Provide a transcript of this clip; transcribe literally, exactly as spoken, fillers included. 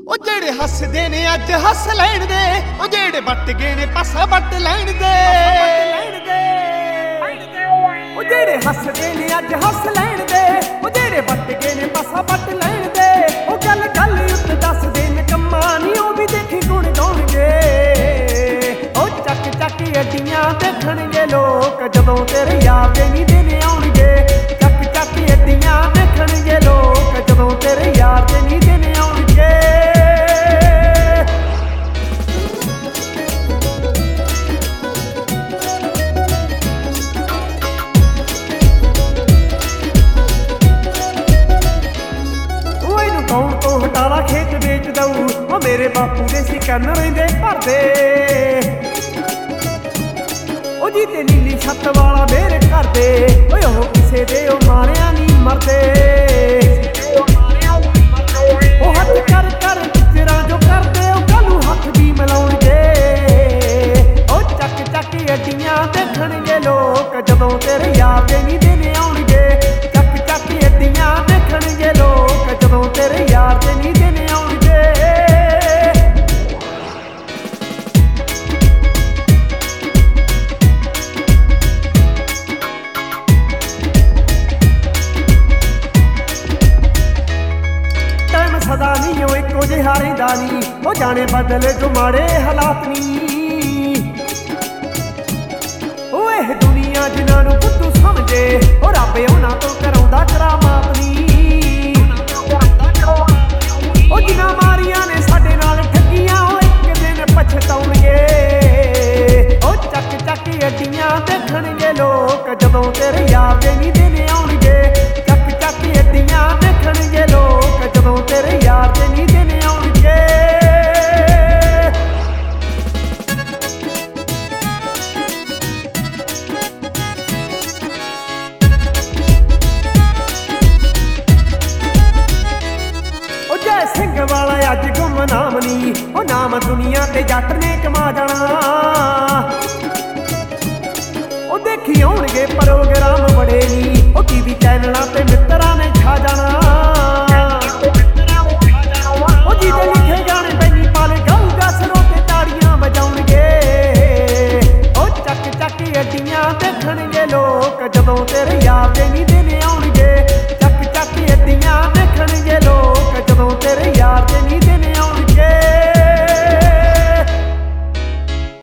ਉਹ ਜਿਹੜੇ ਹੱਸਦੇ ਨੇ ਅੱਜ ਹੱਸ ਲੈਣ ਦੇ, ਉਹ ਜਿਹੜੇ ਵੱਟ ਗਏ ਨੇ ਪਾਸਾ ਵੱਟ ਲੈਣ ਦੇ। ਉਹ ਜਿਹੜੇ ਹੱਸਦੇ ਨੇ ਅੱਜ ਹੱਸ ਲੈਣ ਦੇ, ਉਹ ਜਿਹੜੇ ਵੱਟ ਗਏ ਨੇ ਪਾਸਾ ਵੱਟ ਲੈਣ ਦੇ। ਉਹ ਗੱਲ ਗੱਲ ਉੱਤੇ ਦੱਸਦੇ ਨੇ ਕੰਮਾਂ ਨੀ, ਉਹ ਵੀ ਦੇਖੀ ਗੁਣ ਗਾਉਣਗੇ। ਉਹ ਚੱਕ ਚੱਕ ਅੱਡੀਆਂ ਦੇਖਣਗੇ ਲੋਕ, ਜਦੋਂ ਤੇਰੇ ਯਾਰ ਦੇ ਨੀ ਦਿਨ ਆਉਣਗੇ। ਚੱਕ ਚੱਕ ਅੱਡੀਆਂ ਦੇਖਣਗੇ ਲੋਕ, ਜਦੋਂ ਤੇਰੇ ਯਾਰ ਦੇ ਨੀ ਦਿਨ ਆਉਣਗੇ। ਕੌਣ ਤੋਂ ਹਟਾਲਾ ਖੇਤ ਵੇਚ ਦਊ, ਉਹ ਮੇਰੇ ਬਾਪੂ ਦੇ ਸੀ ਕੰਨ ਰਹਿੰਦੇ ਭਰਦੇ। ਉਹ ਜੀ ਤੇ ਨੀਲੀ ਛੱਤ ਵਾਲਾ ਮੇਰੇ ਘਰ ਦੇ, ਓਏ ਉਹ ਕਿਸੇ ਦੇ ਉਹ ਮਾਰਿਆ ਨਹੀਂ ਮਰਦੇ। ਉਹ ਹੱਥ ਕਰ ਕਰ ਵਿਚਰਾਂ ਜੋ ਕਰਦੇ, ਉਹ ਕੱਲ ਨੂੰ ਹੱਥ ਵੀ ਮਿਲਾਉਣਗੇ। ਉਹ ਚੱਕ ਚੱਕ ਅੱਡੀਆਂ ਦੇਖਣਗੇ ਲੋਕ, ਜਦੋਂ ਤੇਰੇ ਯਾਰ ਦੇ ਨੀ ਦਿਨ ਆਉਣਗੇ। ਚੱਕ ਚੱਕ ਅੱਡੀਆਂ ਦੇਖਣਗੇ ਲੋਕ, ਜਦੋਂ ਤੇਰੇ ਯਾਰ ਦੇ ਨੀ ਦਿਨ ਆਉਣਗੇ। ਟਾਈਮ ਸਦਾ ਨਹੀਂ ਉਹ ਇੱਕੋ ਜਿਹਾ ਰਹਿੰਦਾ ਨੀ, ਉਹ ਜਾਣੇ ਬਦਲੇ ਜੋ ਮਾੜੇ ਹਾਲਾਤ ਨੀ। ਉਹ ਇਹ ਦੁਨੀਆ ਜਿਨ੍ਹਾਂ ਨੂੰ ਬੁੱਧੂ ਸਮਝੇ, ਉਹ ਰੱਬ ਉਹਨਾਂ ਤੋਂ ਕਰਾਉਂਦਾ ਕਰਾਮਾਤ ਨੀ। ਉਹ ਜਿਨ੍ਹਾਂ ਮਾਰੀਆਂ ਨੇ ਸਾਡੇ ਨਾਲ ਠੱਗੀਆਂ, ਉਹ ਇੱਕ ਦਿਨ ਪਛਤਾਉਣਗੇ। ਉਹ ਚੱਕ ਚੱਕ ਅੱਡੀਆਂ ਦੇਖਣਗੇ ਲੋਕ, ਜਦੋਂ ਤੇਰੇ ਯਾਰ ਦੇ ਨੀ ਦਿਨ ਆਉਣਗੇ। ਚੱਕ ਚੱਕ ਅੱਡੀਆਂ ਦੇਖਣਗੇ ਲੋਕ, ਜਦੋਂ ਤੇਰੇ ਯਾਰ ਦੇ ਨੀ ਦਿਨ ਆਉਣਗੇ। ਸਿੰਘ ਵਾਲਾ ਅੱਜ ਗੁੰਮਨਾਮ ਨੀ, ਉਹ ਨਾਮ ਦੁਨੀਆ ਤੇ ਜੱਟ ਨੇ ਕਮਾ ਜਾਣਾ। ਉਹ ਦੇਖੀ ਆਉਣਗੇ ਪ੍ਰੋਗਰਾਮ ਬੜੇ ਨੀ, ਉਹ ਟੀਵੀ ਚੈਨਲਾਂ ਤੇ